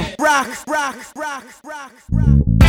anthem. Rock, rock, rock, rock, rock.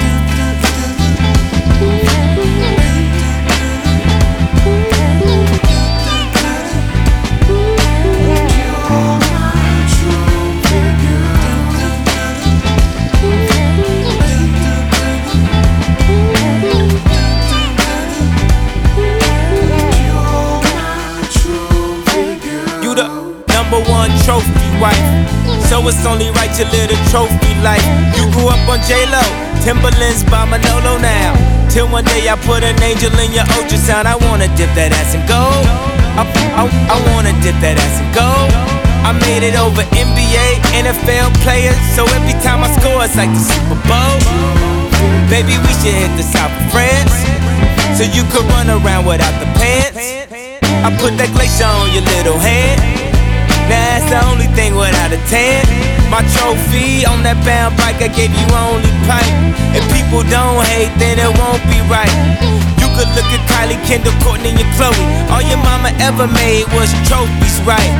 One trophy wife, so it's only right you live a trophy life. You grew up on J-Lo, Timberlands by Manolo now. Till one day I put an angel in your ultrasound. I wanna dip that ass in gold. I wanna dip that ass in gold. I made it over NBA, NFL players, so every time I score it's like the Super Bowl. Baby, we should hit the south of France, so you could run around without the pants. I put that glacier on your little hand. Now that's the only thing without a tan. My trophy on that bound bike, I gave you only pipe. If people don't hate, then it won't be right. You could look at Kylie, Kendall, Courtney, and Chloe. All your mama ever made was trophies, right?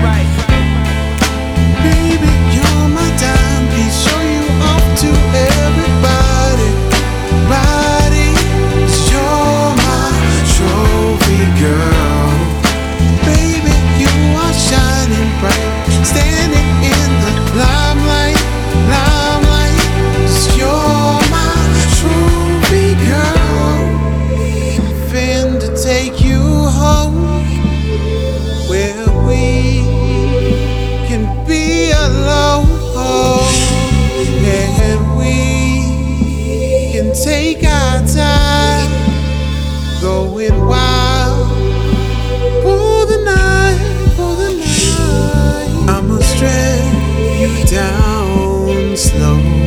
Baby, you're my timepiece. Show you off to everybody. You're my trophy girl. Baby, you are shining bright, standing in the limelight. You're my trophy girl. Finna take you home, where we can be alone, and we can take our time, going wild for the night. I'ma strap you down slow.